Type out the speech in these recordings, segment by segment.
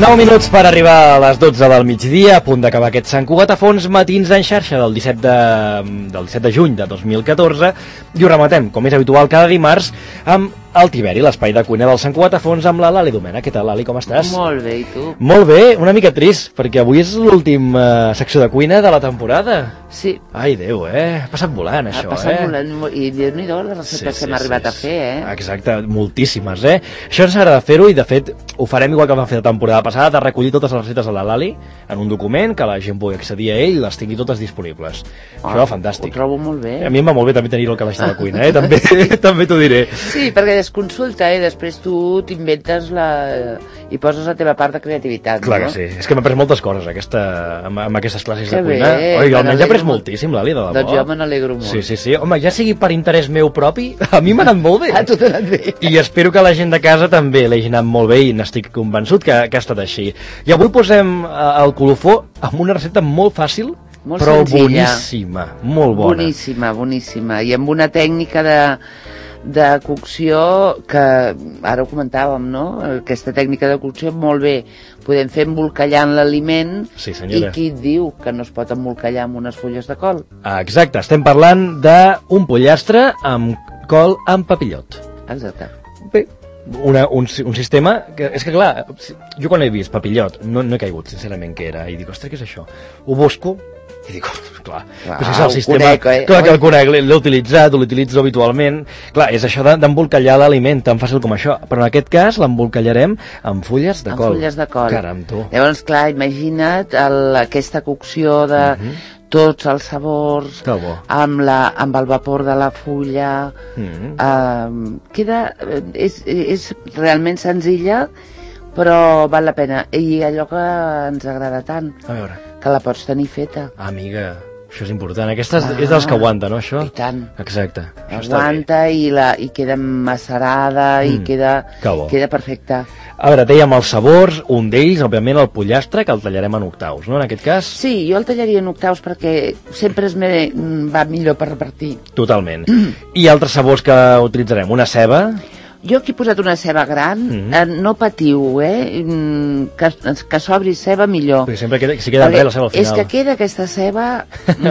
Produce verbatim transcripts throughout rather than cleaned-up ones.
nou minuts per arribar a les dotze del migdia, a punt d'acabar aquest Sant Cugat a fons matins en xarxa del disset de, del disset de juny de dos mil catorze, i ho rematem, com és habitual cada dimarts, amb el Tiberi, l'espai de cuina del Sant Cugat a fons amb la Lali Domena. Què tal, Lali, com estàs? Molt bé, i tu? Molt bé, una mica trist, perquè avui és l'última uh, secció de cuina de la temporada. Sí. Ai, Déu, eh? Ha passat volant, això, eh? Ha passat eh? volant, i Déu-n'hi-do les receptes sí, sí, que hem arribat sí, a fer, eh? Exacte, moltíssimes, eh? Això ens agrada fer-ho i, de fet, ho farem igual que vam fer la temporada passada, de recollir totes les receptes de la Lali en un document, que la gent pugui accedir a ell i les tingui totes disponibles. Ah, això va fantàstic. Ho trobo molt bé. A mi em va molt bé també tenir el calaix de la cuina, eh? També, també t'ho diré. Sí, perquè es consulta, eh? Després tu t'inventes la... i poses la teva part de creativitat, clar no? Que sí, és que m'ha après moltes coses aquesta... amb, amb aquestes classes que de cuina. Bé, oi, almenys he après moltíssim, Lali, de debò. Doncs jo me n'alegro molt. Sí, sí, sí. Home, ja sigui per interès meu propi, a mi m'ha anat molt bé. A tu t'ha anat bé. I espero que la gent de casa també l'hagi anat molt bé i n'estic convençut que, que ha estat així. I avui posem el colofó amb una recepta molt fàcil, molt però senzilla. Boníssima, molt bona. Boníssima, boníssima. I amb una tècnica de... de cocció que ara ho comentàvem, no? Aquesta tècnica de cocció molt bé, podem fer embolcallant l'aliment, sí, i qui et diu que no es pot embolcallar amb unes fulles de col? Ah, exacte, estem parlant d'un pollastre amb col amb papillot. Exacte. Bé, una, un, un sistema que, és que clar, jo quan he vist papillot no, no he caigut sincerament què era i dic, ostres, què és això? Ho busco i dic, oh, clar, clar però si és el sistema, conec, eh? clar que el conec, l'he utilitzat, l'utilitzo habitualment, clar, és això d'embolcallar l'aliment, tan fàcil com això, però en aquest cas l'embolcallarem amb fulles de amb col. Amb fulles de col. Caram, tu. Llavors, clar, imagina't el, aquesta cocció de uh -huh. tots els sabors, amb, la, amb el vapor de la fulla, uh -huh. uh, queda, és, és realment senzilla, però val la pena, i allò que ens agrada tant. A veure. Que la pots tenir feta. Ah, amiga, això és important. Aquesta és, ah, és dels que aguanta, no, això? I tant. Exacte. Aguanta i, la, i queda macerada mm, i queda, queda perfecta. A veure, dèiem els sabors, un d'ells, òbviament, el pollastre, que el tallarem en octaus, no, en aquest cas? Sí, jo el tallaria en octaus perquè sempre es me, va millor per repartir. Totalment. I altres sabors que utilitzarem? Una ceba... Jo aquí he posat una ceba gran, mm -hmm. eh, no patiu, eh? Que, que s'obri ceba millor. Perquè sempre queda, si queda bé la ceba al final. És que queda aquesta ceba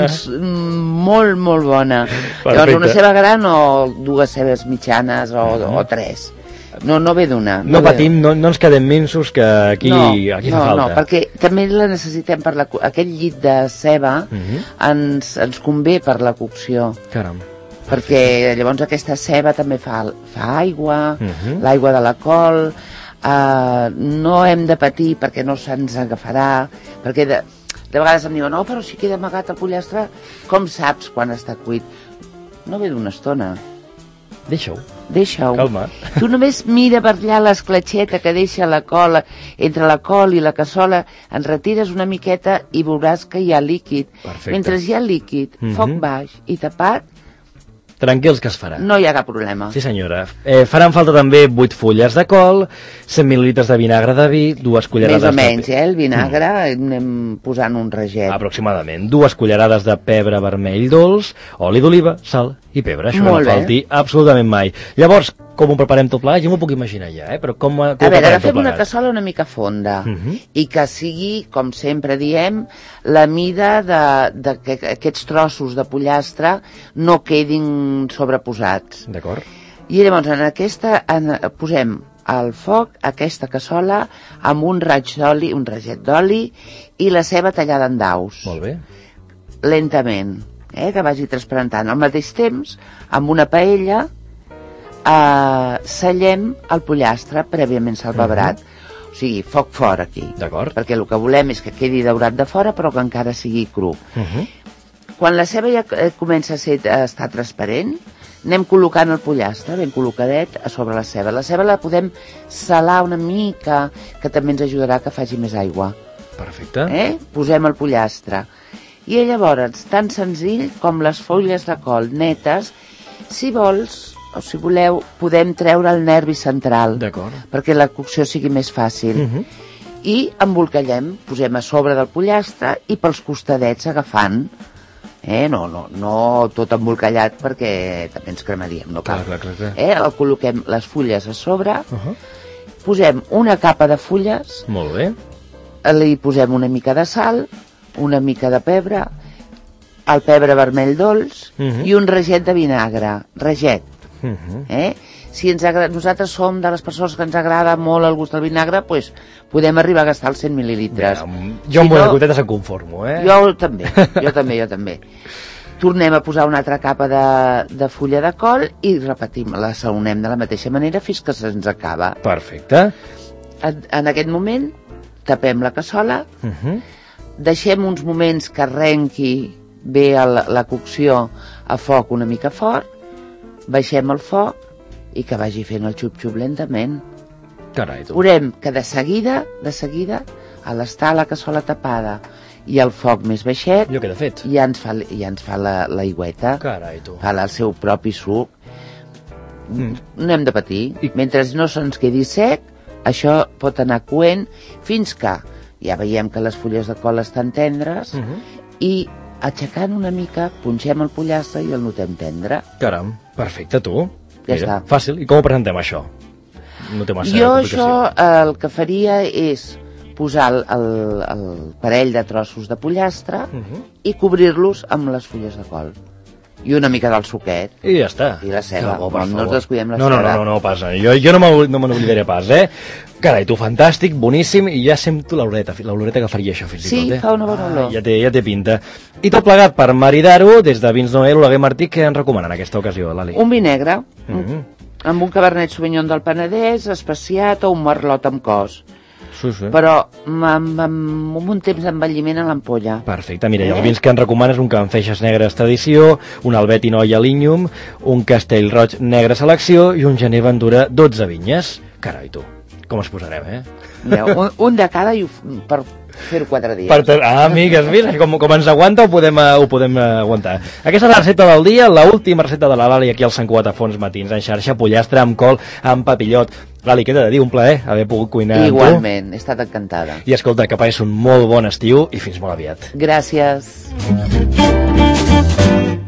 molt, molt bona. Llavors una ceba gran o dues cebes mitjanes o, mm -hmm. o tres. No, no ve d'una. No, no patim, no, no ens quedem minsos, que aquí, no, aquí no, fa falta. No, perquè també la necessitem per la... Aquest llit de ceba mm -hmm. ens, ens convé per la cocció. Caram. Perquè llavors aquesta ceba també fa, fa aigua, uh -huh. l'aigua de la col, uh, no hem de patir perquè no se'ns agafarà, perquè de, de vegades em diuen, no, però si queda amagat el pollastre, com saps quan està cuit? No ve d'una estona. Deixa-ho. Deixa-ho. Calma. Tu només mira per allà l'escletxeta que deixa la col, entre la col i la cassola, en retires una miqueta i veuràs que hi ha líquid. Perfecte. Mentre hi ha líquid, uh -huh. foc baix i tapat, tranquils que es farà. No hi ha cap problema. Sí, senyora. Eh, faran falta també vuit fulles de col, cent mil·lilitres de vinagre de vi, dues cullerades... Més o menys, eh? El vinagre mm. anem posant un raget. Aproximadament. Dues cullerades de pebre vermell dolç, oli d'oliva, sal i pebre. Això Molt no falti absolutament mai. Llavors, com ho preparem tot plegat? Jo m'ho puc imaginar ja, eh? Però com, com a veure, ara fem una cassola una mica fonda uh -huh. i que sigui, com sempre diem, la mida de, de que aquests trossos de pollastre no quedin sobreposats. D'acord. I llavors en aquesta en, posem al foc aquesta cassola amb un raig d'oli, un raget d'oli i la ceba tallada en daus. Molt bé. Lentament, eh? Que vagi transparentant. Al mateix temps, amb una paella Uh, sellem el pollastre prèviament salvabrat, uh -huh. o sigui, foc fora aquí, perquè el que volem és que quedi daurat de fora però que encara sigui cru. Uh -huh. Quan la ceba ja eh, comença a, ser, a estar transparent, anem col·locant el pollastre ben col·locadet a sobre la ceba. La ceba la podem salar una mica, que també ens ajudarà que faci més aigua. Perfecte. Eh? Posem el pollastre i llavors, tan senzill com les fulles de col netes, si vols o si voleu, podem treure el nervi central perquè la cocció sigui més fàcil. Uh -huh. I embolcallem, posem a sobre del pollastre i pels costadets agafant. Eh? No, no, no tot embolcallat perquè també ens cremaríem, no cal. Clar, clar, clar, clar. Eh? El col·loquem les fulles a sobre uh -huh. posem una capa de fulles, Molt bé. li posem una mica de sal, una mica de pebre, el pebre vermell dolç Uh -huh. i un raget de vinagre, raget. Uh -huh. Eh? Si ens agrada, nosaltres som de les persones que ens agrada molt el gust del vinagre, pues, podem arribar a gastar els cent mil·lilitres. Ja, jo amb si una no, goteta se'n conformo, eh? Jo també, jo també, jo també. Tornem a posar una altra capa de, de fulla de col i repetim, la saunem de la mateixa manera fins que se'ns acaba. Perfecte. En, en aquest moment tapem la cassola, Uh -huh. deixem uns moments que arrenqui bé la, la cocció a foc una mica fort, baixem el foc i que vagi fent el xup-xup lentament. Carai, tu. Veurem que de seguida, de seguida, a l'estar la cassola tapada i el foc més baixet, Jo queda fet. ja ens fa, ja ens fa la, la aigüeta, Carai, tu. fa el seu propi suc. Mm. No hem de patir. I- Mentre no se'ns quedi sec, això pot anar coent fins que ja veiem que les fulles de col estan tendres Uh -huh. i aixecant una mica punxem el pollastre i el notem tendre. Caram, perfecte, tu. Ja està. Fàcil. I com ho presentem, això? No té massa Jo complicació. això eh, el que faria és posar el, el, el parell de trossos de pollastre Uh -huh. i cobrir-los amb les fulles de col i una mica del suquet. I ja està. I la ceba. Que bo, per No ens favor. descuidem la no, no, ceba. No, no, no, passa. Jo, jo no me no me n'oblidaré pas, eh? Carai, tu, fantàstic, boníssim, i ja sento l'oloreta, l'oloreta que faria això fins Sí, i tot, eh? fa una bona olor. Ah, ja, té, ja té pinta. I tot plegat per maridar-ho, des de Vins Noel, Oleguer Martí, què ens recomanen en aquesta ocasió, Lali? Un vi negre, Mm -hmm. amb un cabernet sauvignon del Penedès, especiat o un merlot amb cos. Sí, sí. Però amb, amb, amb un temps d'envelliment a l'ampolla. Perfecte, mira, i Eh? els vins que ens recomanes un Can Feixes Negres Tradició, un Albet i Noia Linyum, un Castell Roig Negre Selecció i un Gener Ventura dotze vinyes. Carai, tu, com es posarem, eh? Mira, un, un de cada i ho, per fer-ho quatre dies. Per ter... Ah, amigues, mira, com, com ens aguanta ho podem, uh, ho podem uh, aguantar. Aquesta és la recepta del dia, l'última recepta de la Lali aquí al Sant Cugat a Fons Matins en xarxa, pollastre amb col, amb papillot. Lali, què t'he de dir? Un plaer haver pogut cuinar amb tu. Igualment, he estat encantada. I escolta, que passis un molt bon estiu i fins molt aviat. Gràcies.